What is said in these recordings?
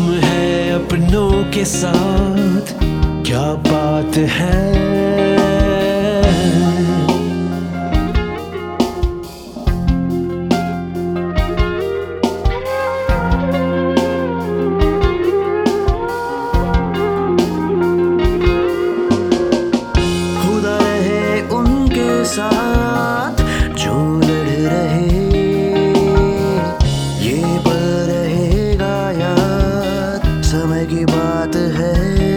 हम हैं अपनों के साथ, क्या बात है। खुदा रहे उनके साथ जो लड़ रहे, ये पल रहेगा याद, समय की बात है।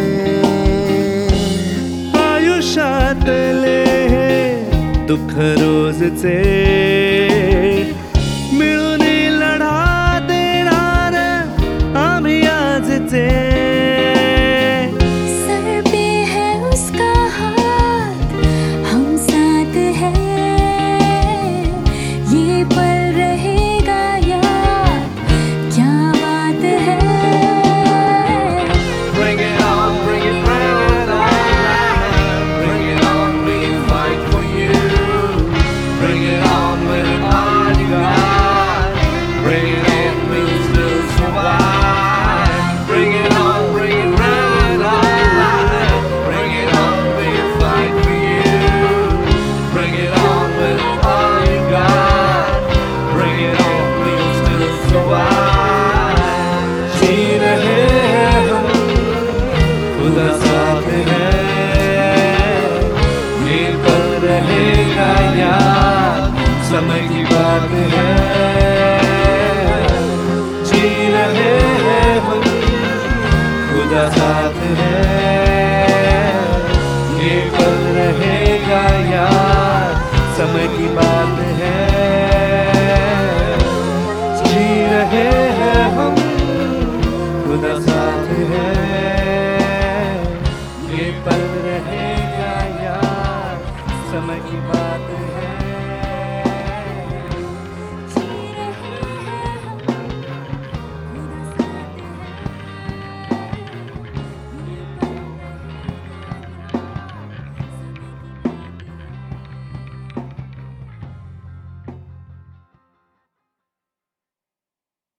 आयुष्यातले दुःख रोजचे मिळून लढा देणार आम्ही आजचे। सर पे है उसका हाथ, हम साथ हैं, ये पल रहेगा याद, क्या बात है। Bring it on, bring it on, bring it on, we fight for you. Bring it on with all you got. Bring it on, we'll still survive. Bring it on, bring it on, bring it on, we'll fight for you. Bring it on with all you got. Bring it on, we'll still survive. जी रहे हैं हम, खुदा साथ है, ये पल रहेगा याद, समय की बात है। जी रहे हैं हम, खुदा साथ है, ये पल रहेगा याद, समय की बात है। जी रहे हैं हम, खुदा साथ है, ये पल रहेगा याद, समय की बात